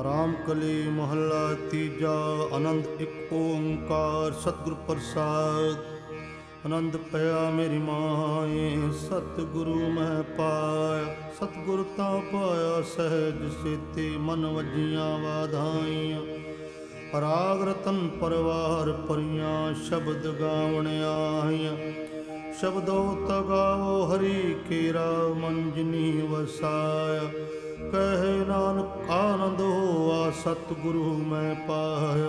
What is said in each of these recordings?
ਰਾਮ ਕਲੀ ਮਹੱਲਾ ਤੀਜਾ। ਆਨੰਦ ਇੱਕ ਓੰਕਾਰ ਸਤਿਗੁਰ ਪ੍ਰਸਾਦ। ਆਨੰਦ ਪਿਆ ਮੇਰੀ ਮਾਏ ਸਤਿਗੁਰੂ ਮੈਂ ਪਾਇਆ। ਸਤਿਗੁਰ ਤਾਂ ਪਾਇਆ ਸਹਿਜ ਸੇਤੀ ਮਨ ਵੱਜੀਆਂ ਵਾਧਾਈਆਂ। ਰਾਗ ਰਤਨ ਪਰਵਾਰ ਪਰੀਆਂ ਸ਼ਬਦ ਗਾਵਣ ਆਈਆਂ। ਸ਼ਬਦੋ ਤਗਾਵੋ ਹਰੀ ਕੇਰਾ ਮਨ ਜਿਨੀ ਵਸਾਇਆ। ਕਹੇ ਨਾਨਕ ਆਨੰਦ ਹੋਆ ਸਤਿਗੁਰੂ ਮੈਂ ਪਾਇਆ।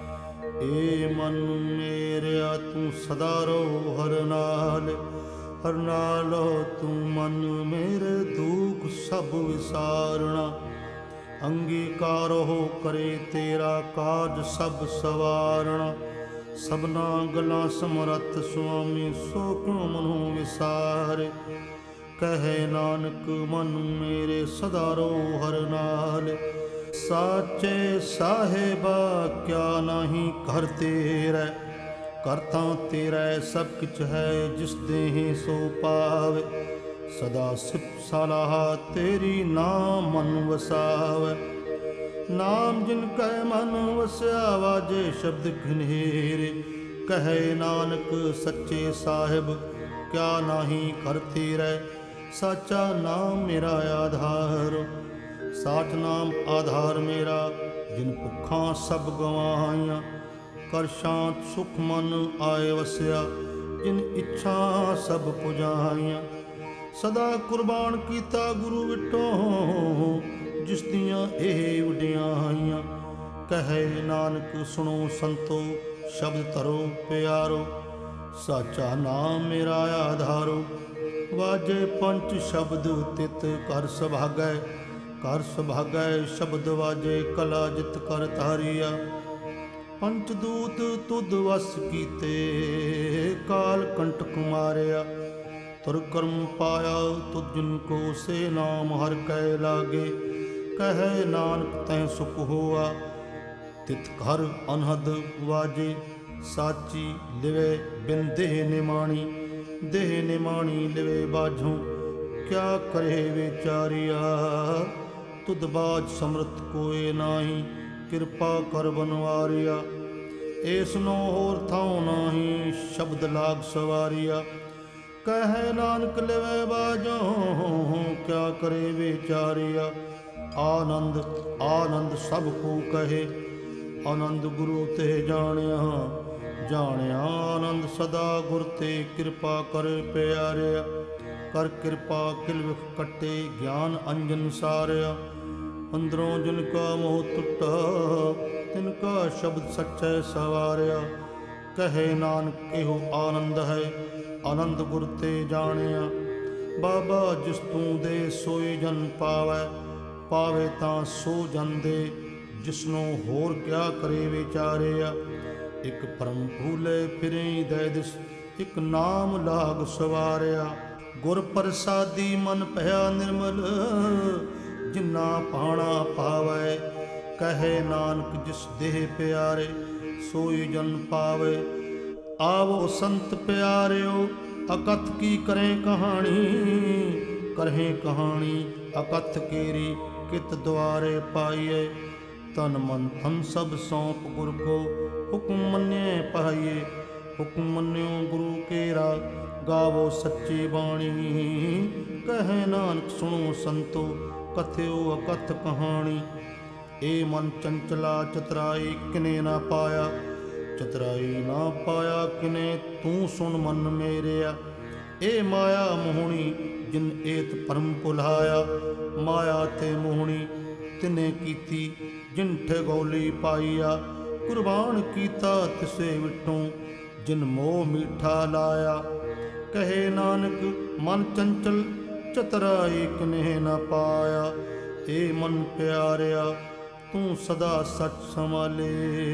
ਏ ਮਨ ਮੇਰਿਆ ਤੂੰ ਸਦਾ ਰਹੁ ਹਰ ਨਾਲ। ਹਰ ਨਾਲ ਤੂੰ ਮਨ ਮੇਰੇ ਦੁਖ ਸਭ ਵਿਸਾਰਣਾ। ਅੰਗੀਕਾਰ ਹੋ ਕਰੇ ਤੇਰਾ ਕਾਜ ਸਭ ਸਵਾਰਣਾ। ਸਭਨਾ ਗਲਾਂ ਸਮਰੱਥ ਸੁਆਮੀ ਸੋ ਕਿਉ ਮਨੁ ਵਿਸਾਰੇ। ਕਹੇ ਨਾਨਕ ਮਨ ਮੇਰੇ ਸਦਾ ਰਹੁ ਹਰ ਨਾਲ। ਸਾਚੇ ਸਾਹਿਬਾ ਕਿਆ ਨਾਹੀ ਘਰ ਤੇਰਾ। ਘਰ ਤਾਂ ਤੇਰਾ ਸਭ ਕਿਛ ਹੈ ਜਿਸ ਦੇਹ ਸੋ ਪਾਵੇ। ਸਦਾ ਸਿਫਤ ਸਲਾਹ ਤੇਰੀ ਨਾਮ ਮਨ ਵਸਾਵੇ। ਨਾਮ ਜਿਨ ਕੈ ਮਨ ਵਸਿਆ ਵਾਜੇ ਸ਼ਬਦ ਘਨੇਰੇ। ਕਹੇ ਨਾਨਕ ਸੱਚੇ ਸਾਹਿਬ ਕਿਆ ਨਾਹੀ ਘਰ ਤੇਰਾ। ਸਾਚਾ ਨਾਮ ਮੇਰਾ ਆਧਾਰ। ਸਾਚ ਨਾਮ ਆਧਾਰ ਮੇਰਾ ਜਿਨ ਭੁੱਖਾਂ ਸਭ ਗਵਾਈਆਂ। ਕਰ ਸ਼ਾਂਤ ਸੁਖ ਮਨ ਆਏ ਵਸਿਆ ਜਿਨ ਇੱਛਾ ਸਭ ਪੁਜਾਈਆਂ। ਸਦਾ ਕੁਰਬਾਨ ਕੀਤਾ ਗੁਰੂ ਵਿਟੋ ਜਿਸ ਦੀਆਂ ਇਹ ਵਡਿਆਈਆਂ। ਕਹੇ ਨਾਨਕ ਸੁਣੋ ਸੰਤੋ ਸ਼ਬਦ ਧਰੋ ਪਿਆਰੋ। ਸਾਚਾ ਨਾਮ ਮੇਰਾ ਆਧਾਰੋ। ਵਾਜੇ ਪੰਚ ਸ਼ਬਦ ਤਿਤ ਕਰ ਸੁਭਾਗੈ। ਕਰ ਸੁਭਾਗੈ ਸ਼ਬਦ ਵਾਜੇ ਕਲਾ ਜਿਤ ਕਰ ਧਾਰੀਆ। ਪੰਚ ਦੂਤ ਤੁਧ ਵਸ ਕੀਤੇ ਕਾਲ ਕੰਟਕ ਮਾਰਿਆ। ਤੁਰ ਕਰਮ ਪਾਇਆ ਤੁਧ ਜਿਨ ਕੋ ਸੇ ਨਾਮ ਹਰਿ ਕੈ ਲਾਗੇ। ਕਹੇ ਨਾਨਕ ਤੈ ਸੁਖ ਹੋਆ ਤਿਤ ਘਰ ਅਨਹਦ ਵਾਜੇ। ਸਾਚੀ ਲਿਵੇ ਬਿਨ ਦੇਹ ਨਿਮਾਣੀ। ਦੇਹ ਨਿਮਾਣੀ ਲਿਵੇ ਬਾਝੋਂ ਕਿਆ ਕਰੇ ਵਿਚਾਰਿਆ। ਤੁਧ ਬਾਝ ਸਮਰਥ ਕੋਏ ਨਾਹੀ ਕਿਰਪਾ ਕਰ ਬਨਵਾਰਿਆ। ਏਸਨੋ ਹੋਰ ਥਾਉ ਨਾਹੀ ਸ਼ਬਦ ਲਾਗ ਸਵਾਰਿਆ। ਕਹੇ ਨਾਨਕ ਲਿਵੇ ਬਾਝੋਂ ਕਿਆ ਕਰੇ ਵਿਚਾਰਿਆ। ਆਨੰਦ ਆਨੰਦ ਸਭ ਕੋ ਕਹੇ ਆਨੰਦ ਗੁਰੂ ਤੇ ਜਾਣਿਆ। ਜਾਣਿਆ ਆਨੰਦ ਸਦਾ ਗੁਰ ਤੇ ਕਿਰਪਾ ਕਰ ਪਿਆਰਿਆ। ਕਰ ਕਿਰਪਾ ਕਿਲ ਵਿਖ ਕੱਟੇ ਗਿਆਨ ਅੰਜਨ ਸਾਰਿਆ। ਅੰਦਰੋਂ ਜਿਨ ਕਾ ਮੋਹ ਟੁੱਟਾ ਤਿਨ ਕਾ ਸ਼ਬਦ ਸੱਚੈ ਸਵਾਰਿਆ। ਕਹੇ ਨਾਨਕ ਇਹੋ ਆਨੰਦ ਹੈ ਆਨੰਦ ਗੁਰ ਤੇ ਜਾਣਿਆ। ਬਾਬਾ ਜਿਸ ਤੂੰ ਦੇ ਸੋਈ ਜਨ ਪਾਵੈ। ਪਾਵੇ ਤਾਂ ਸੋ ਜਨ ਦੇ ਜਿਸਨੂੰ ਹੋਰ ਕਿਆ ਕਰੇ ਵਿਚਾਰਿਆ। ਇਕ ਪਰਮ ਭੂਲੇ ਫਿਰੇ ਦੈ ਦਿਸ ਇਕ ਨਾਮ ਲਾਗ ਸਵਾਰਿਆ। ਗੁਰ ਪ੍ਰਸਾਦੀ ਮਨ ਭਇਆ ਨਿਰਮਲ ਜਿਨਾ ਪਾਣਾ ਪਾਵੈ। ਕਹੇ ਨਾਨਕ ਜਿਸ ਦੇਹ ਪਿਆਰੇ ਸੋਈ ਜਨ ਪਾਵੇ। ਆਵੋ ਸੰਤ ਪਿਆਰਿਓ ਅਕਥ ਕੀ ਕਰੇ ਕਹਾਣੀ। ਕਰਹਿ ਕਹਾਣੀ ਅਕਥ ਕੇਰੀ ਕਿਤ ਦੁਆਰੇ ਪਾਈਏ। ਤਨ ਮਨ ਧਨ ਸਭ ਸੌਂਪ ਗੁਰ ਕੋ ਹੁਕਮ ਮੰਨਿਐ ਪਾਈਏ। ਹੁਕਮ ਮੰਨਿਓ ਗੁਰੂ ਕੇਰਾ ਗਾਵੋ ਸੱਚੀ ਬਾਣੀ। ਕਹੇ ਨਾਨਕ ਸੁਣੋ ਸੰਤੋ ਕਥਿਓ ਅਕਥ ਕਹਾਣੀ। ਏ ਮਨ ਚੰਚਲਾ ਚਤਰਾਈ ਕਿਨੇ ਨਾ ਪਾਇਆ। ਚਤਰਾਈ ਨਾ ਪਾਇਆ ਕਿਨੇ ਤੂੰ ਸੁਣ ਮਨ ਮੇਰਿਆ। ਏ ਮਾਇਆ ਮੋਹਣੀ ਜਿਨ ਏਤ ਭਰਮ ਭੁਲਾਇਆ। ਮਾਇਆ ਤੇ ਮੋਹਣੀ ਤਿਨੇ ਕੀਤੀ ਜਿਨ ਠਗੌਲੀ ਪਾਈਆ। ਕੁਰਬਾਨ ਕੀਤਾ ਤਿਸੇ ਵਿਟੋਂ ਜਿਨ ਮੋਹ ਮੀਠਾ ਲਾਇਆ। ਕਹੇ ਨਾਨਕ ਮਨ ਚੰਚਲ ਚਤਰਾਈ ਕਿਨੇ ਨਾ ਪਾਇਆ। ਏ ਮਨ ਪਿਆਰਿਆ ਤੂੰ ਸਦਾ ਸੱਚ ਸੰਭਾਲੇ।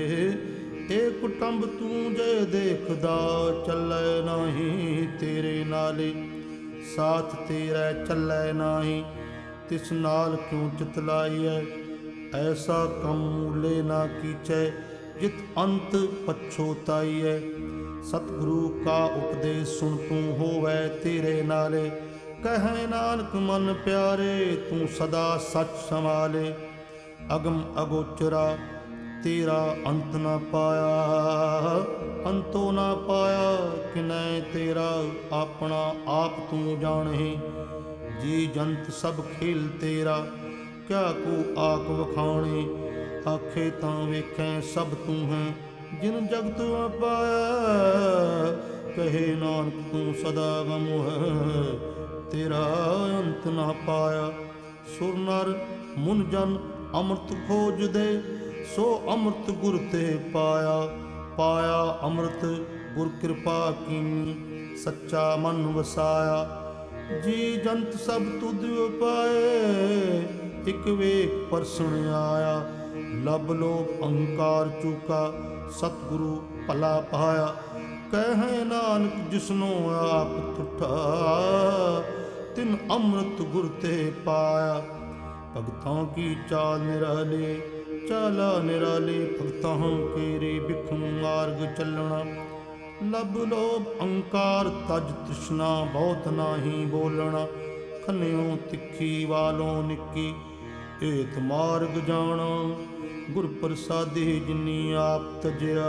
ਏ ਕੁਟੰਬ ਤੂੰ ਜੇ ਦੇਖਦਾ ਚੱਲੈ ਨਾਹੀ ਤੇਰੇ ਨਾਲੇ। ਸਾਥ ਤੇਰਾ ਚੱਲੈ ਨਾਹੀ ਤਿਸ ਨਾਲ ਕਿਉ ਚਿਤ ਲਾਈਐ। ਐਸਾ ਕੰਮ ਮੂਲੇ ਨਾ ਕੀਚੈ ਜਿਤ ਅੰਤ ਪਛੋਤਾਈਐ। ਸਤਿਗੁਰੂ ਕਾ ਉਪਦੇਸ਼ ਸੁਣ ਤੂੰ ਹੋਵੈ ਤੇਰੇ ਨਾਲੇ। ਕਹੈ ਨਾਨਕ ਮਨ ਪਿਆਰੇ ਤੂੰ ਸਦਾ ਸੱਚ ਸੰਭਾਲੇ। ਅਗਮ ਅਗੋਚਰਾ ਤੇਰਾ ਅੰਤ ਨਾ ਪਾਇਆ। ਅੰਤੋ ਨਾ ਪਾਇਆ ਕਿਨੈ ਤੇਰਾ, ਆਪਣਾ ਆਪ ਤੂੰ ਜਾਣੇ। ਜੀ ਜੰਤ ਸਭ ਖੇਲ ਤੇਰਾ, ਕਿਆ ਕੋ ਆਕ ਵਖਾਣੇ। ਆਖੇ ਤਾਂ ਵੇਖੈ ਸਭ ਤੂੰ ਹੈ, ਜਿਨ ਜਗਤ ਪਾਇਆ। ਕਹੇ ਨਾਨਕ ਤੂੰ ਸਦਾ ਗਮ ਹੈ, ਤੇਰਾ ਅੰਤ ਨਾ ਪਾਇਆ। ਸੁਰ ਨਰ ਮੁਨ ਜਨ ਅੰਮ੍ਰਿਤ ਖੋਜਦੇ, ਸੋ ਅੰਮ੍ਰਿਤ ਗੁਰ ਤੇ ਪਾਇਆ। ਪਾਇਆ ਅੰਮ੍ਰਿਤ ਗੁਰ ਕਿਰਪਾ ਕੀਨੀ, ਸੱਚਾ ਮਨ ਵਸਾਇਆ। ਜੀ ਜੰਤ ਸਭ ਤੁਧ ਉਪਾਏ, ਇਕ ਵੇਖ ਪਰਸਣ ਆਇਆ। ਲਬ ਲੋਭ ਅਹੰਕਾਰ ਚੂਕਾ, ਸਤਿਗੁਰੂ ਭਲਾ ਪਾਇਆ। ਕਹਿ ਨਾਨਕ ਜਿਸਨੋ ਆਪ ਤੁਠਾ, ਤਿਨ ਅੰਮ੍ਰਿਤ ਗੁਰ ਤੇ ਪਾਇਆ। ਭਗਤਾਂ ਕੀ ਚਾਲ ਨਿਰਾਲੇ, ਚਾਲਾ ਨਿਰਾਲੇ ਭਗਤਾਂ ਕੇਰੇ। ਬਿਖਮ ਮਾਰਗ ਚੱਲਣਾ, ਲਬ ਲੋਭ ਅਹੰਕਾਰ ਤਜ ਤ੍ਰਿਸ਼ਨਾ। ਬਹੁਤ ਨਾਹੀ ਬੋਲਣਾ, ਖੰਨਿਓ ਤਿੱਖੀ ਵਾਲੋਂ ਨਿੱਕੀ। ਏਤ ਮਾਰਗ ਜਾਣਾ, ਗੁਰ ਪ੍ਰਸਾਦੇ ਜਿਨੀ ਆਪ ਤਜਿਆ।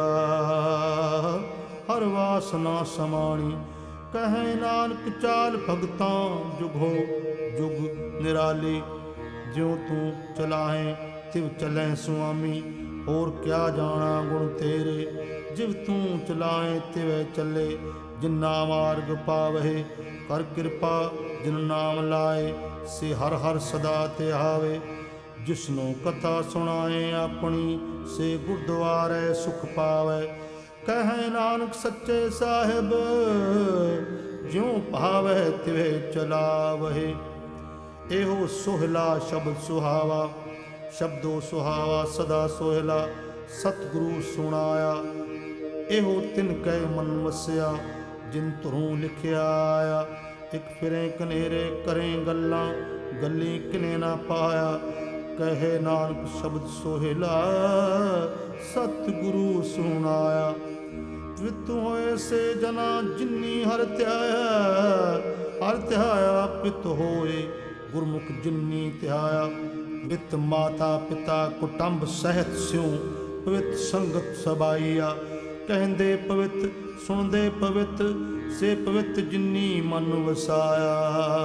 ਹਰ ਵਾਸਨਾ ਸਮਾਣੀ, ਕਹੈ ਨਾਨਕ ਚਾਲ ਭਗਤਾਂ। ਜੁਗ ਹੋ ਜੁਗ ਨਿਰਾਲੇ, ਜਿਉ ਤੂੰ ਚਲਾਹੇ ਤਿਵ ਚਲੈ ਸੁਆਮੀ। ਹੋਰ ਕਿਆ ਜਾਣਾ ਗੁਣ ਤੇਰੇ, ਜਿਵ ਤੂੰ ਚਲਾਏ ਤਿਵੈ ਚੱਲੇ। ਜਿਨਾ ਮਾਰਗ ਪਾਵਹਿ ਕਰ ਕਿਰਪਾ, ਜਿਨ ਨਾਮ ਲਾਏ ਸੇ ਹਰ ਹਰ ਸਦਾ ਤੇ ਆਵੇ। ਜਿਸਨੂੰ ਕਥਾ ਸੁਣਾਏ ਆਪਣੀ, ਸੇ ਗੁਰਦੁਆਰੇ ਸੁਖ ਪਾਵੇ। ਕਹਿ ਨਾਨਕ ਸੱਚੇ ਸਾਹਿਬ, ਜਿਉ ਭਾਵੈ ਤਿਵੇਂ ਚਲਾਵਹਿ। ਇਹੋ ਸੋਹਿਲਾ ਸ਼ਬਦ ਸੁਹਾਵਾ, ਸ਼ਬਦੋ ਸੁਹਾਵਾ ਸਦਾ ਸੋਹਿਲਾ। ਸਤਿਗੁਰੂ ਸੁਣਾਇਆ, ਇਹੋ ਤਿਨ ਕੈ ਮਨ ਵਸਿਆ। ਜਿਨ ਧੁਰੋਂ ਲਿਖਿਆ ਆਇਆ, ਇਕ ਫਿਰੇ ਕਨੇਰੇ ਕਰੇ ਗੱਲਾਂ। ਗੱਲੀ ਕਿਨੇ ਨਾ ਪਾਇਆ, ਕਹੇ ਨਾਨਕ ਸ਼ਬਦ ਸੋਹਿਲਾ। ਸਤਿਗੁਰੂ ਸੁਣਾਇਆ, ਵਿਤ ਹੋਏ ਸੇ ਜਨਾ ਜਿਨੀ ਹਰਿ ਧਿਆਇਆ। ਹਰਿ ਧਿਆਇਆ ਪਿਤ ਹੋਏ, ਗੁਰਮੁਖ ਜਿਨੀ ਧਿਆਇਆ। ਵਿਤ ਮਾਤਾ ਪਿਤਾ ਕੁਟੰਬ ਸਹਿਤ ਸਿਉ, ਪਵਿੱਤ ਸੰਗਤ ਸਬਾਈਆ। ਕਹਿੰਦੇ ਪਵਿੱਤ ਸੁਣਦੇ ਪਵਿੱਤ, ਸੇ ਪਵਿੱਤ ਜਿਨੀ ਮਨ ਵਸਾਇਆ।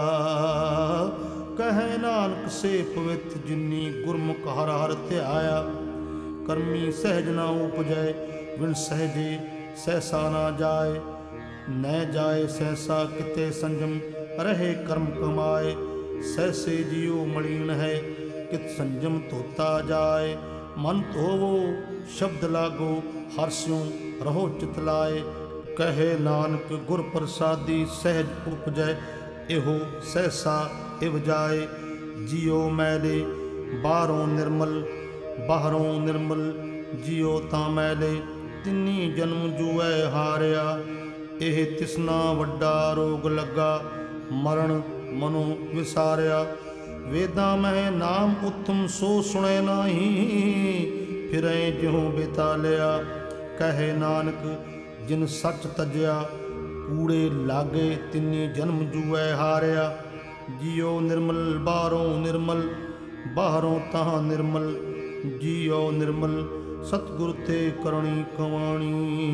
ਕਹੈ ਨਾਨਕ ਸੇ ਪਵਿੱਤ ਜਿਨੀ ਗੁਰਮੁਖ ਹਰਿ ਹਰਿ ਧਿਆਇਆ। ਕਰਮੀ ਸਹਿਜ ਨਾ ਉਪਜੈ, ਬਿਨ ਸਹਿਜੇ ਸਹਿਸਾ ਨਾ ਜਾਏ। ਨਹਿ ਜਾਏ ਸਹਿਸਾ ਕਿਤੇ ਸੰਜਮ, ਰਹੇ ਕਰਮ ਕਮਾਏ। ਸਹਿਸੇ ਜਿਉ ਮਲੀਨ ਹੈ, ਕਿਤ ਸੰਜਮ ਧੋਤਾ ਜਾਏ। ਮਨ ਧੋਵੋ ਸ਼ਬਦ ਲਾਗੋ, ਹਰਸਿਉ ਰਹੋ ਚਿਤ ਲਾਏ। ਕਹੇ ਨਾਨਕ ਗੁਰ ਪ੍ਰਸਾਦੀ ਸਹਿਜ ਉਪਜੈ, ਇਹੋ ਸਹਿਸਾ ਇਵ ਜਾਏ। ਜਿਉ ਮੈਲੇ ਬਾਹਰੋਂ ਨਿਰਮਲ, ਬਾਹਰੋਂ ਨਿਰਮਲ। ਜਿਉ ਤਾਂ ਮੈਲੇ, ਤਿੰਨੀ ਜਨਮ ਜੂਐ ਹਾਰਿਆ। ਇਹ ਤਿਸਨਾ ਵੱਡਾ ਰੋਗ ਲੱਗਾ, ਮਰਨ ਮਨੋ ਵਿਸਾਰਿਆ। ਵੇਦਾਂ ਮਹਿ ਨਾਮ ਉਤਮ, ਸੋ ਸੁਣੇ ਨਾਹੀ। ਫਿਰੈ ਜਿਉ ਬੇਤਾਲਿਆ, ਕਹੇ ਨਾਨਕ ਜਿਨ ਸੱਚ ਤਜਿਆ। ਕੂੜੇ ਲਾਗੇ ਤਿੰਨੀ ਜਨਮ ਜੂਐ ਹਾਰਿਆ। ਜਿਉ ਨਿਰਮਲ ਬਾਹਰੋਂ ਨਿਰਮਲ, ਬਾਹਰੋਂ ਤਾਂ ਨਿਰਮਲ। ਜਿਉ ਨਿਰਮਲ ਸਤਿਗੁਰ ਤੇ ਕਰਨੀ ਕਵਾਣੀ।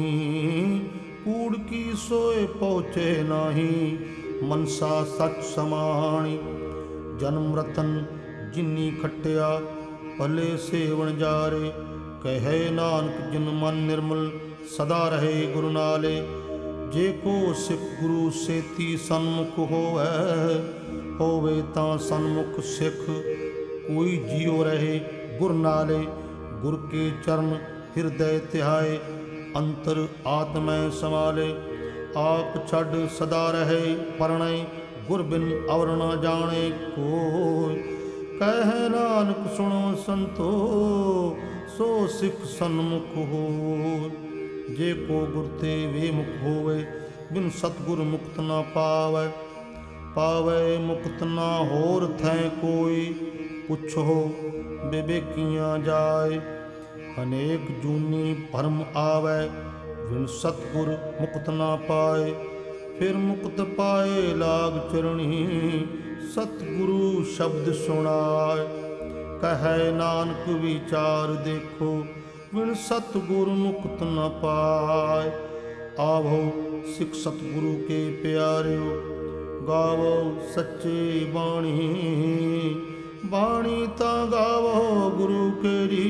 ਕੂੜ ਕੀ ਸੋਏ ਪਹੁੰਚੇ ਨਾਹੀ, ਮਨਸਾ ਸੱਚ ਸਮਾਣੀ। ਜਨਮ ਰਤਨ ਜਿਨੀ ਖੱਟਿਆ, ਭਲੇ ਸੇਵਨ ਜਾਰੇ। ਕਹੇ ਨਾਨਕ ਜਿਨ ਮਨ ਨਿਰਮਲ, ਸਦਾ ਰਹੇ ਗੁਰੂ ਨਾਲੇ। ਜੇ ਕੋ ਸਿੱਖ ਗੁਰੂ ਸੇਤੀ ਸਨਮੁਖ ਹੋਵੈ, ਹੋਵੇ ਤਾਂ ਸਨਮੁਖ ਸਿੱਖ। ਕੋਈ ਜਿਉ ਰਹੇ ਗੁਰ ਨਾਲੇ, ਗੁਰ ਕੇ ਚਰਨ ਹਿਰਦੈ ਧਿਆਏ। ਅੰਤਰ ਆਤਮੈ ਸਮਾਲੇ, ਆਪ ਛੱਡ ਸਦਾ ਰਹੇ ਪਰਣੈ। ਗੁਰ ਬਿਨ ਅਵਰ ਨ ਜਾਣੇ ਕੋਈ, ਕਹਿ ਨਾਨਕ ਸੁਣੋ ਸੰਤੋ। ਸੋ ਸਿੱਖ ਸਨਮੁਖ ਹੋਇ। ਜੇ ਕੋ ਗੁਰ ਤੇ ਵੇਮੁਖ ਹੋਵੇ, ਬਿਨ ਸਤਿਗੁਰ ਮੁਕਤ ਨਾ ਪਾਵੈ। ਪਾਵੈ ਮੁਕਤ ਨਾ ਹੋਰ ਥੈ ਕੋਈ, ਪੁੱਛੋ ਬਿਬੇਕੀਆਂ ਜਾਏ। ਅਨੇਕ ਜੂਨੀ ਭਰਮ ਆਵੈ, ਬਿਨ ਸਤਿਗੁਰ ਮੁਕਤ ਨਾ ਪਾਏ। ਫਿਰ ਮੁਕਤ ਪਾਏ ਲਾਗ ਚਰਣੀ, ਸਤਿਗੁਰੂ ਸ਼ਬਦ ਸੁਣਾਏ। ਕਹੈ ਨਾਨਕ ਵਿਚਾਰ ਦੇਖੋ, ਬਿਨ ਸਤਿਗੁਰ ਮੁਕਤ ਨ ਪਾਇ। ਆਵੋ ਸਿੱਖ ਸਤਿਗੁਰੂ ਕੇ ਪਿਆਰਿਓ, ਗਾਵੋ ਸੱਚੀ ਬਾਣੀ। ਬਾਣੀ ਤਾਂ ਗਾਵੋ ਗੁਰੂ ਕੇਰੀ,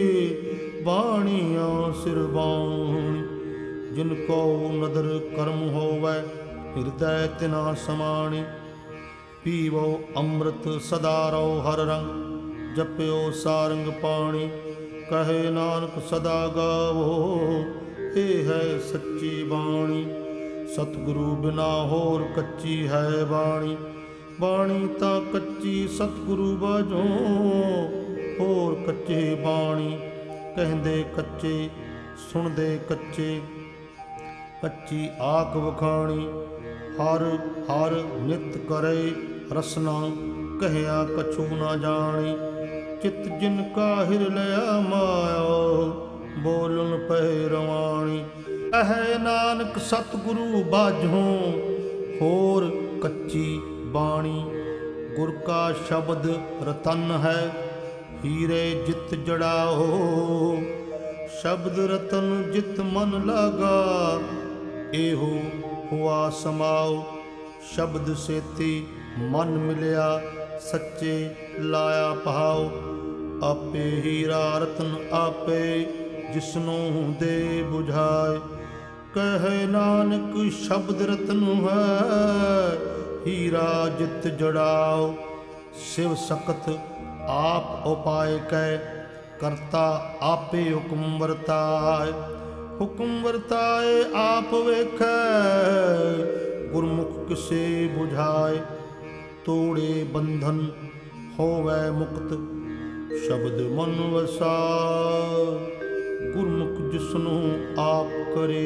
ਬਾਣੀਆਂ ਸਿਰ ਬਾਣੀ। ਜਿਨ ਕੋ ਨਦਰ ਕਰਮ ਹੋਵੈ, ਹਿਰਦੈ ਤਿਨਾ ਸਮਾਣੀ। ਪੀਵੋ ਅੰਮ੍ਰਿਤ ਸਦਾ ਰਹੁ ਹਰ ਰੰਗ, ਜਪਿਓ ਸਾਰੰਗ ਪਾਣੀ। ਕਹੇ ਨਾਨਕ ਸਦਾ ਗਾਵੋ, ਇਹ ਹੈ ਸੱਚੀ ਬਾਣੀ। ਸਤਿਗੁਰੂ ਬਿਨਾ ਹੋਰ ਕੱਚੀ ਹੈ ਬਾਣੀ। ਬਾਣੀ ਤਾਂ ਕੱਚੀ ਸਤਿਗੁਰੂ ਬਾਝੋਂ, ਹੋਰ ਕੱਚੇ ਬਾਣੀ। ਕਹਿੰਦੇ ਕੱਚੇ ਸੁਣਦੇ ਕੱਚੇ, ਕੱਚੀ ਆਖ ਵਖਾਣੀ। ਹਰ ਹਰ ਨਿਤ ਕਰੇ ਰਸਨਾ, ਕਹਿਆ ਕਛੂ ਨਾ ਜਾਣੀ। ਚਿਤ ਜਿਨ ਕਾ ਹਿਰ ਲਿਆ ਮਾਇਆ, ਬੋਲਨ ਪੈ ਰਵਾਣੀ। ਕਹੈ ਨਾਨਕ ਸਤਿਗੁਰੂ ਬਾਝੋਂ, ਹੋਰ ਕੱਚੀ ਬਾਣੀ। ਗੁਰ ਕਾ ਸ਼ਬਦ ਰਤਨ ਹੈ, ਹੀਰੇ ਜਿਤ ਜੜਾਓ। ਸ਼ਬਦ ਰਤਨ ਜਿਤ ਮਨ ਲਾਗਾ, ਇਹੋ ਹੁਆ ਸਮਾਓ। ਸ਼ਬਦ ਸੇਤੀ ਮਨ ਮਿਲਿਆ, ਸੱਚੇ ਲਾਇਆ ਭਾਉ। ਆਪੇ ਹੀਰਾ ਰਤਨ ਆਪੇ, ਜਿਸਨੂੰ ਦੇ ਬੁਝਾਏ। ਕਹੈ ਨਾਨਕ ਸ਼ਬਦ ਰਤਨ ਹੈ, ਹੀਰਾ ਜਿਤ ਜੜਾਓ। ਸਿਵ ਸਕਤ ਆਪ ਉਪਾਇ ਕੈ, ਕਰਤਾ ਆਪੇ ਹੁਕਮ ਵਰਤਾਏ। ਹੁਕਮ ਵਰਤਾਏ ਆਪ ਵੇਖੈ, ਗੁਰਮੁਖ ਕਿਸੇ ਬੁਝਾਏ। ਤੋੜੇ ਬੰਧਨ ਹੋਵੈ ਮੁਕਤ, ਸ਼ਬਦ ਮਨ ਵਸਾਇ। ਗੁਰਮੁਖ ਜਿਸਨੂੰ ਆਪ ਕਰੇ,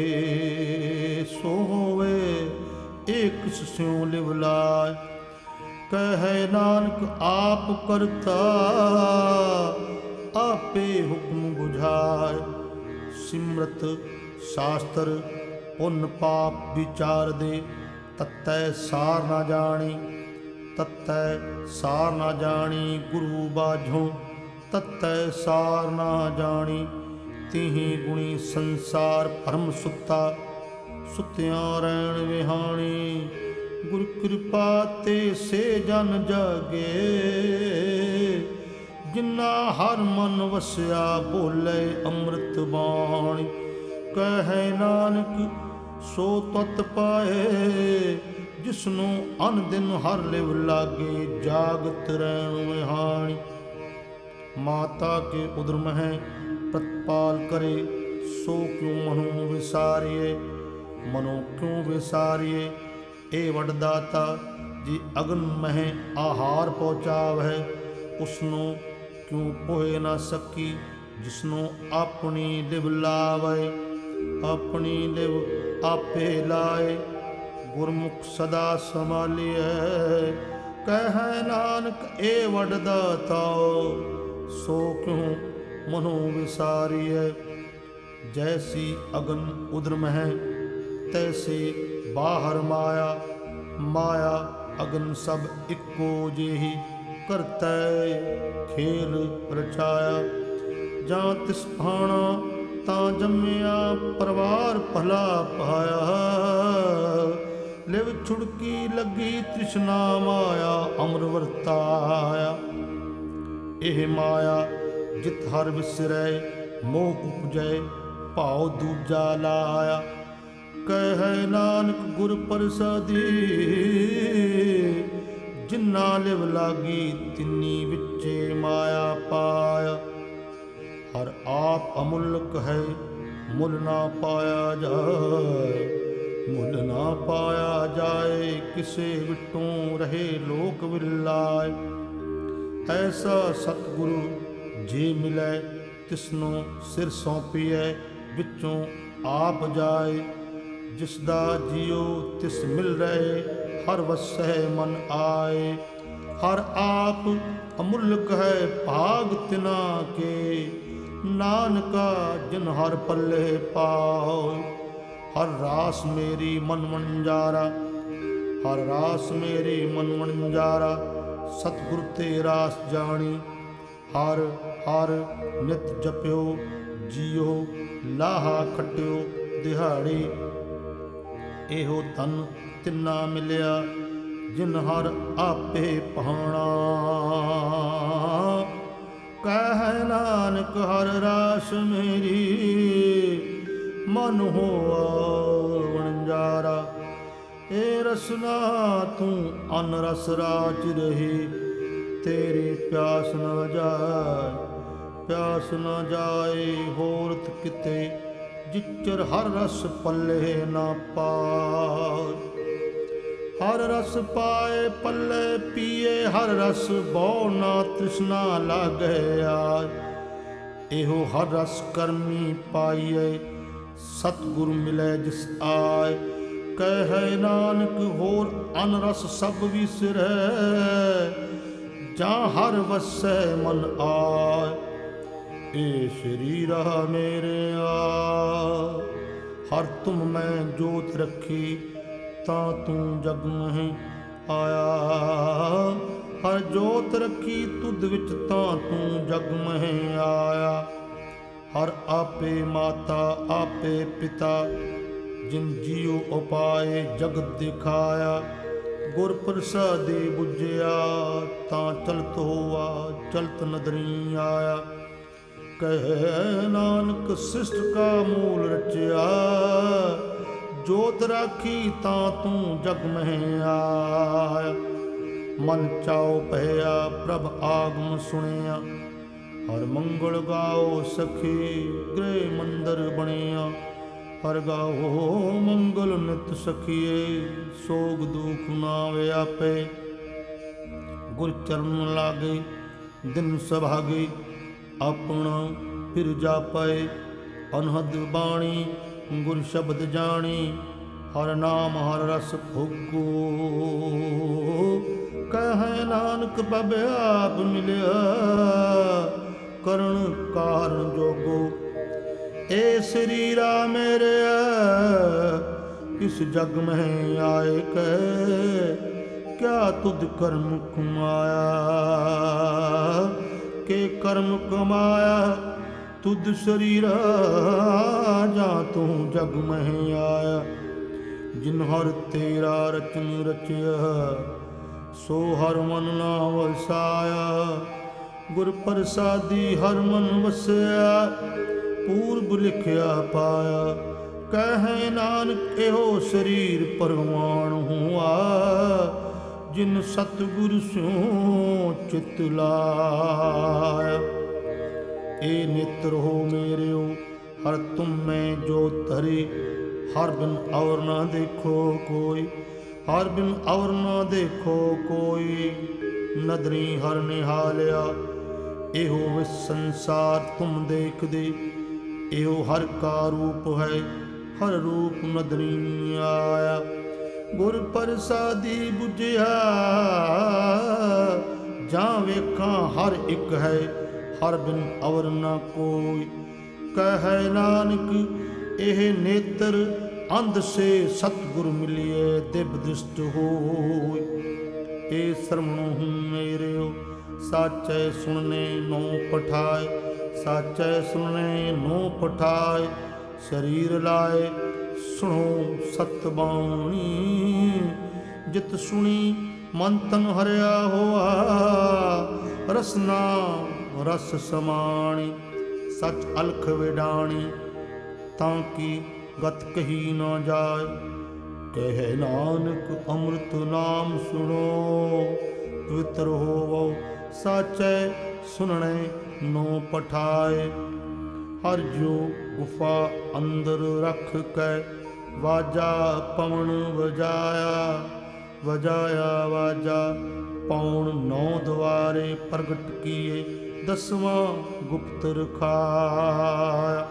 ਸੋ ਹੋਵੇ ਏਕ ਸਿਉ ਲਿਵ ਲਾਇ। ਕਹੈ ਨਾਨਕ ਆਪ ਕਰਤਾ, ਆਪੇ ਹੁਕਮ ਬੁਝਾਇ। ਸਿਮਰਤ ਸ਼ਾਸਤਰ ਪੁੰਨ ਪਾਪ ਵਿਚਾਰ ਦੇ, ਤਤੈ ਸਾਰ ਨਾ ਜਾਣੀ। ਤਤੈ ਸਾਰ ਨਾ ਜਾਣੀ ਗੁਰੂ ਬਾਝੋਂ, ਤਤੈ ਸਾਰ ਨਾ ਜਾਣੀ। ਤਿਹੀ ਗੁਣੀ ਸੰਸਾਰ ਭਰਮ ਸੁੱਤਾ, ਸੁੱਤਿਆਂ ਰਹਿਣ ਵਿਹਾਣੀ। ਗੁਰ ਕਿਰਪਾ ਤੇ ਸੇ ਜਨ ਜਾਗੇ, ਜਿਨਾ ਹਰ ਮਨ ਵਸਿਆ ਬੋਲੇ ਅੰਮ੍ਰਿਤ ਬਾਣੀ। ਕਹੈ ਨਾਨਕ ਸੋ ਤਤ ਪਾਏ, ਜਿਸਨੂੰ ਅਨ ਦਿਨ ਹਰ ਲਿਵ ਲਾਗੇ, ਜਾਗਤ ਰਹਿਣ ਵਿਹਾਣੀ। ਮਾਤਾ ਕੇ ਉਦਰ ਮਹਿ ਪ੍ਰਤਪਾਲ ਕਰੇ, ਸੋ ਕਿਉ ਮਨੋ ਵਿਸਾਰੀਏ। ਮਨੋ ਕਿਉ ਵਿਸਾਰੀਏ, ਇਹ ਵਡਦਾਤਾ ਜੀ ਅਗਨ ਮਹਿ ਆਹਾਰ ਪਹੁੰਚਾਵੈ। ਉਸਨੂੰ ਕਿਉ ਪੋਹਿ ਨਾ ਸਕੀ, ਜਿਸਨੂੰ ਆਪਣੀ ਲਿਵ ਲਾਵੈ। ਆਪਣੀ ਲਿਵ ਆਪੇ ਲਾਏ, ਗੁਰਮੁਖ ਸਦਾ ਸੰਭਾਲੀਐ। ਕਹਿ ਨਾਨਕ ਏ ਵਡਦਾਤਾ, ਸੋ ਕਿਉ ਮਨੋ ਵਿਸਾਰੀਐ। ਜੈਸੀ ਅਗਨ ਉਦਰ ਮਹਿ, ਤੈਸੇ ਬਾਹਰ ਮਾਇਆ। ਮਾਇਆ ਅਗਨ ਸਭ ਇੱਕੋ ਜਿਹੀ, ਕਰਤੈ ਖੇਲ ਰਚਾਇਆ। ਜਾਂ ਤਿਸ ਭਾਣਾ ਤਾਂ ਜੰਮਿਆ, ਪਰਿਵਾਰ ਭਲਾ ਪਾਇਆ। ਲਿਵ ਛੁੜਕੀ ਲੱਗੀ ਤ੍ਰਿਸ਼ਨਾ ਮਾਇਆ, ਅਮਰ ਵਰਤਾਇਆ। ਇਹ ਮਾਇਆ ਜਿਤ ਹਰ ਵਿਸਰੈ, ਮੋਹ ਉਪਜੈ ਭਾਉ ਦੂਜਾ ਲਾਇਆ। ਕਹਿ ਨਾਨਕ ਗੁਰ ਪ੍ਰਸਾਦੀ, ਜਿਨਾ ਲਿਵ ਲਾਗੀ ਤਿੰਨੀ ਵਿੱਚੇ ਮਾਇਆ ਪਾਇਆ। ਹਰ ਆਪ ਅਮੁੱਲਕ ਹੈ, ਮੁੱਲ ਨਾ ਪਾਇਆ ਜਾਏ। ਮੁੱਲ ਨਾ ਪਾਇਆ ਜਾਏ, ਕਿਸੇ ਵਿਟੋਂ ਰਹੇ ਲੋਕ ਵਿਲਾਏ। ਐਸਾ ਸਤਿਗੁਰੂ ਜੇ ਮਿਲੈ, ਤਿਸਨੂੰ ਸਿਰ ਸੌਂਪੀਐ, ਵਿੱਚੋਂ ਆਪ ਜਾਏ। ਜਿਸ ਦਾ ਜਿਉ ਤਿਸ ਮਿਲ ਰਹੇ, ਹਰ ਵਸੈ ਮਨ ਆਏ। ਹਰ ਆਪ ਅਮੁੱਲਕ ਹੈ, ਭਾਗ ਤਿਨਾ ਕੇ। ਨਾਨਕਾ ਜਿਨ ਹਰ ਪੱਲੇ ਪਾਉ। ਹਰ ਰਾਸ ਮੇਰੀ ਮਨ ਵਣਜਾਰਾ, ਹਰ ਰਾਸ ਮੇਰੀ ਮਨ ਵਣਜਾਰਾ। ਸਤਿਗੁਰ ਤੇ ਰਾਸ ਜਾਣੀ, ਹਰ ਹਰ ਨਿਤ ਜਪਿਓ ਜੀਓ, ਲਾਹਾ ਖੱਟਿਓ ਦਿਹਾੜੀ। ਇਹੋ ਧਨ ਤਿੰਨਾ ਮਿਲਿਆ, ਜਿਨ ਹਰ ਆਪੇ ਪਾਣਾ। ਕਹਿ ਨਾਨਕ ਹਰ ਰਾਸ ਮੇਰੀ, ਮਨ ਹੋਆ ਵਣਜਾਰਾ। ਏ ਰਸਨਾ ਤੂੰ ਅਨ ਰਸ ਰਾਜ ਰਹੀ, ਤੇਰੀ ਪਿਆਸ ਨਾ ਜਾਏ, ਪਿਆਸ ਨਾ ਜਾਏ ਹੋਰਤ ਕਿਤੇ। ਜਿਚਰ ਹਰ ਰਸ ਪੱਲੇ ਨਾ ਪਾਏ, ਹਰ ਰਸ ਪਾਏ ਪੱਲੇ ਪੀਏ ਹਰ ਰਸ। ਬਹੁ ਨਾ ਤ੍ਰਿਸ਼ਨਾ ਲਾਗੈ ਆਏ, ਇਹੋ ਹਰ ਰਸ ਕਰਮੀ ਪਾਈਏ। ਸਤਿਗੁਰ ਮਿਲੈ ਜਿਸ ਆਏ, ਕਹਿ ਨਾਨਕ ਹੋਰ ਅਨ ਰਸ ਸਭ ਵਿਸਰੈ। ਜਾਂ ਹਰ ਵਸੈ ਮਨ ਆਏ, ਏ ਸਰੀਰਾ ਮੇਰਿਆ। ਹਰ ਤੁਮ ਮੈਂ ਜੋਤ ਰੱਖੀ, ਤਾਂ ਤੂੰ ਜਗ ਮਹਿ ਆਇਆ। ਹਰ ਜੋਤ ਰੱਖੀ ਤੁਧ ਵਿੱਚ, ਤਾਂ ਤੂੰ ਜਗ ਮਹਿ ਆਇਆ। ਹਰ ਆਪੇ ਮਾਤਾ ਆਪੇ ਪਿਤਾ, ਜਿਨ ਜੀਉ ਉਪਾਏ ਜਗਤ ਦਿਖਾਇਆ। ਗੁਰ ਪ੍ਰਸਾਦੀ ਬੁਝਿਆ, ਤਾਂ ਚਲਤ ਹੋਆ ਚਲਤ ਨਦਰੀ ਆਇਆ। ਕਹਿ ਨਾਨਕ ਸ੍ਰਿਸ਼ਟ ਕਾ ਮੂਲ ਰਚਿਆ, ਜੋਤ ਰਾਖੀ ਤਾਂ ਤੂੰ ਜਗ ਮਹਿ ਆਇਆ। ਮਨ ਚਾਉ ਭਇਆ ਪ੍ਰਭ ਆਗਮ ਸੁਣਿਆ, ਹਰ ਮੰਗਲ ਗਾਓ ਸਖੀ ਗ੍ਰਹਿ ਮੰਦਰ ਬਣਿਆ। ਹਰ ਗਾਓ ਮੰਗਲ ਨਿਤ ਸਖੀਏ, ਸੋਗ ਦੁਖ ਨਾ ਵਿਆਪੇ। ਗੁਰ ਚਰਨ ਲਾਗੇ ਦਿਨ ਸੁਭਾਗੇ, ਆਪਣਾ ਫਿਰ ਜਾਪੈ। ਅਨਹਦ ਬਾਣੀ ਗੁਰ ਸ਼ਬਦ ਜਾਣੀ, ਹਰ ਨਾਮ ਹਰ ਰਸ ਭੋਗੋ। ਕਹਿ ਨਾਨਕ ਪ੍ਰਭ ਆਪ ਮਿਲਿਆ, ਕਰਨ ਕਾਰਨ ਜੋਗੋ। ਏ ਸਰੀਰਾ ਮੇਰਿਆ, ਇਸ ਜਗ ਮਹਿ ਆਏ ਕੈ। ਕਿਆ ਤੁਧ ਕਰਮ ਕਮਾਇਆ, ਕੇ ਕਰਮ ਕਮਾਇਆ ਤੁਧ ਸਰੀਰਾ। ਜਾਂ ਤੂੰ ਜਗ ਮਹਿ ਆਇਆ, ਜਿਨ ਹਰ ਤੇਰਾ ਰਚਨ ਰਚਿਆ। ਸੋ ਹਰ ਮਨ ਨਾ ਵਸਾਇਆ, ਗੁਰ ਪ੍ਰਸਾਦੀ ਹਰ ਮਨ ਵਸਿਆ। ਪੂਰਬ ਲਿਖਿਆ ਪਾਇਆ, ਕਹਿ ਨਾਨਕ ਇਹੋ ਸਰੀਰ ਪਰਵਾਣ ਹੁਆ। ਜਿਨ ਸਤਿਗੁਰ ਸਿਉ ਚਿਤ ਲਾਇਆ। ਏ ਨੇਤਰ ਹੋ ਮੇਰਿਓ, ਹਰ ਤੁਮ ਮੈਂ ਜੋ ਧਰੇ। ਹਰ ਬਿਨ ਔਰ ਨਾ ਦੇਖੋ ਕੋਈ, ਹਰ ਬਿਨ ਔਰ ਨਾ ਦੇਖੋ ਕੋਈ। ਨਦਰੀ ਹਰ ਨਿਹਾਲਿਆ, ਇਹੋ ਵਿਸ ਸੰਸਾਰ ਤੁਮ ਦੇਖਦੇ। ਇਹੋ ਹਰ ਕਾ ਰੂਪ ਹੈ, ਹਰ ਰੂਪ ਨਦਰੀ ਆਇਆ। ਗੁਰ ਪ੍ਰਸਾਦੀ ਬੁਝਿਆ, ਜਾਂ ਵੇਖਾਂ ਹਰ ਇੱਕ ਹੈ, ਹਰ ਬਿਨ ਔਰ ਨਾ ਕੋਈ। ਕਹਿ ਨਾਨਕ ਇਹ ਨੇਤਰ ਅੰਧ ਸੇ ਸਤਿਗੁਰ ਮਿਲਿਏ ਦਿਵ ਦ੍ਰਿਸ਼ਟ ਹੋਇ। ਏ ਸਰਵਣੋ ਹੂੰ ਮੇਰਿਓ, ਸਾਚੈ ਸੁਣਨੇ ਨੋ ਪਠਾਏ। ਸਾਚੈ ਸੁਣਨੇ ਨੋ ਪਠਾਏ, ਸਰੀਰ ਲਾਏ ਸੁਣੋ ਸਤ ਬਾਣੀ। ਜਿਤ ਸੁਣੀ ਮਨ ਤਨ ਹਰਿਆ ਹੋਆ, ਰਸਨਾ ਰਸ ਸਮਾਣੀ। ਸਚ ਅਲਖ ਵਿਡਾਣੀ, ਤਾਂ ਕਿ ਗਤ ਕਹੀ ਨਾ ਜਾਏ। ਕਹਿ ਨਾਨਕ ਅੰਮ੍ਰਿਤ ਨਾਮ ਸੁਣੋ, ਪਵਿੱਤਰ ਹੋਵੋ ਸਾਚੈ ਸੁਣਨੇ ਨੋ ਪਠਾਏ। ਹਰ ਜੋ ਗੁਫਾ ਅੰਦਰ ਰਖ ਕੈ, ਵਾਜਾ ਪਵਨ ਵਜਾਇਆ। ਵਜਾਇਆ ਵਾਜਾ ਪੌਣ ਨੌ ਦੁਆਰੇ, ਪ੍ਰਗਟ ਕੀਏ ਦਸਵਾਂ ਗੁਪਤ ਰਖਾਇਆ।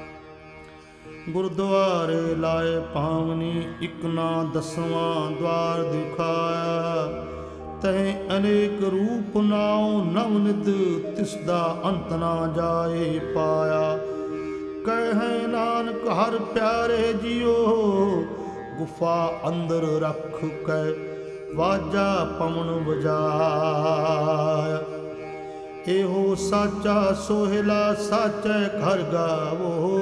ਗੁਰਦੁਆਰੇ ਲਾਏ ਪਾਵਨੀ, ਇਕ ਨਾ ਦਸਵਾਂ ਦਵਾਰ ਦਿਖਾਇਆ। ਤਹਿ ਅਨੇਕ ਰੂਪ ਨਾਉ ਨਵ ਨਿਧ, ਤਿਸ ਦਾ ਅੰਤ ਨਾ ਜਾਏ ਪਾਇਆ। ਕਹਿ ਨਾਨਕ ਹਰ ਪਿਆਰੇ ਜੀਓ, ਗੁਫਾ ਅੰਦਰ ਰਖ ਕੈ, ਵਾਜਾ ਪਵਨ ਵਜਾਇਆ। ਇਹੋ ਸਾਚਾ ਸੋਹਿਲਾ ਸਾਚੈ ਘਰ ਗਾਵੋ।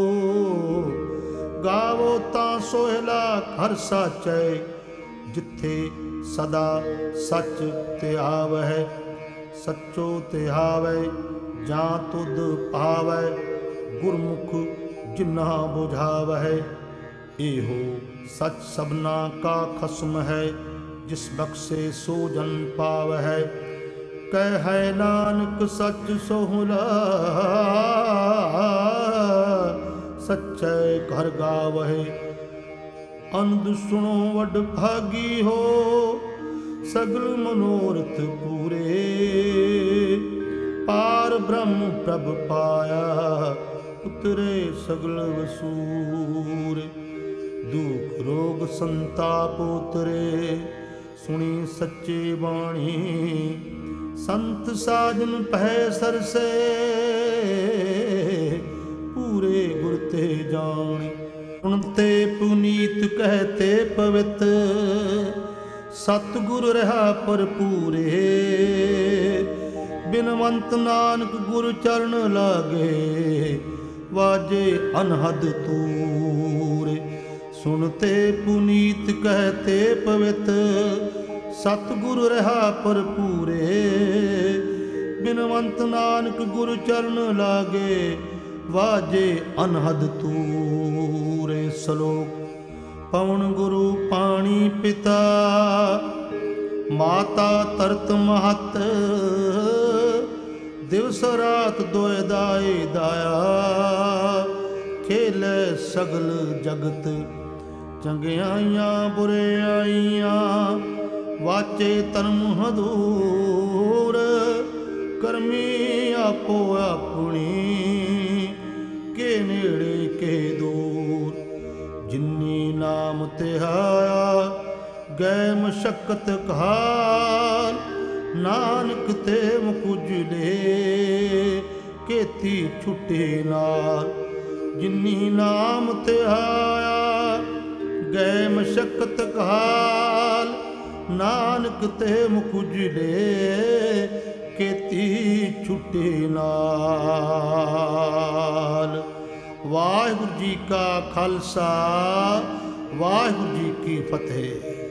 ਗਾਵੋ ਤਾਂ ਸੋਹਿਲਾ ਘਰ ਸਾਚੈ, ਜਿੱਥੇ ਸਦਾ ਸੱਚ ਧਿਆਵਹਿ। ਸੱਚੋ ਧਿਆਵੈ ਜਾਂ ਤੁਧ ਪਾਵੈ, ਗੁਰਮੁਖ ਜਿਨਾ ਬੁਝਾਵਹਿ। ਇਹੋ ਸੱਚ ਸਭਨਾ ਕਾ ਖਸਮ ਹੈ, ਜਿਸ ਬਖਸ਼ੇ ਸੋ ਜਨ ਪਾਵਹਿ। ਕਹਿ ਨਾਨਕ ਸੱਚ ਸੋਹਲਾ, ਸੱਚੈ ਘਰ ਗਾਵਹਿ। ਅੰਧ ਸੁਣੋ ਵਡ ਭਾਗੀ ਹੋ, ਸਗਲ ਮਨੋਰਥ ਪੂਰੇ। ਪਾਰ ਬ੍ਰਹਮ ਪ੍ਰਭ ਪਾਇਆ, ਉਤਰੇ ਸਗਲ ਵਸੂਰੇ। ਦੁਖ ਰੋਗ ਸੰਤਾਪ ਉਤਰੇ, ਸੁਣੀ ਸੱਚੀ ਬਾਣੀ। ਸੰਤ ਸਾਜਨ ਪਹਿ ਸਰਸੇ, ਪੂਰੇ ਗੁਰ ਤੇ ਜਾਣੀ। ਸੁਣਤੇ ਪੁਨੀਤ ਕਹਤੇ ਪਵਿੱਤ, ਸਤਿਗੁਰ ਰਹਾ ਭਰਪੂਰੇ। ਬਿਨਵੰਤ ਨਾਨਕ ਗੁਰ ਚਰਨ ਲਾਗੇ, ਵਾਜੇ ਅਨਹਦ ਤੂਰੇ। ਸੁਣਤੇ ਪੁਨੀਤ ਕਹਤੇ ਪਵਿੱਤ, ਸਤਿਗੁਰ ਰਹਾ ਭਰਪੂਰੇ। ਬਿਨਵੰਤ ਨਾਨਕ ਗੁਰ ਚਰਨ ਲਾਗੇ, ਵਾਜੇ ਅਨਹਦ ਤੂਰੇ। ਸਲੋਕ ਪਵਨ ਗੁਰੂ ਪਾਣੀ ਪਿਤਾ, ਮਾਤਾ ਤਰਤ ਮਹਤ। ਦਿਵਸ ਰਾਤ ਦੋਇ ਦਾਈ ਦਾਇਆ, ਖੇਲੇ ਸਗਲ ਜਗਤ। ਚੰਗਿਆਈਆਂ ਬੁਰਿਆਈਆਂ, ਵਾਚੇ ਧਰਮ ਹਦੂਰ। ਕਰਮੀ ਆਪੋ ਆਪਣੀ, ਕੇ ਨੇੜੇ ਕੇ ਦੂਰ। ਜਿਨੀ ਨਾਮ ਧਿਆਇਆ, ਗਏ ਮਸ਼ੱਕਤ ਕਾਲ। ਨਾਨਕ ਤੇ ਮੁਕੁਜਲੇ, ਕੇਤੀ ਛੁੱਟੇ ਨਾਲ। ਜਿਨੀ ਨਾਮ ਧਿਆਇਆ, ਗਏ ਮਸ਼ੱਕਤ ਕਾਲ। ਨਾਨਕ ਤੇ ਮੁਕੁਜਲੇ, ਕੇਤੀ ਛੁੱਟੇ ਨਾਲ। ਵਾਹਿਗੁਰੂ ਜੀ ਕਾ ਖਾਲਸਾ, ਵਾਹਿਗੁਰੂ ਜੀ ਕੀ ਫਤਿਹ।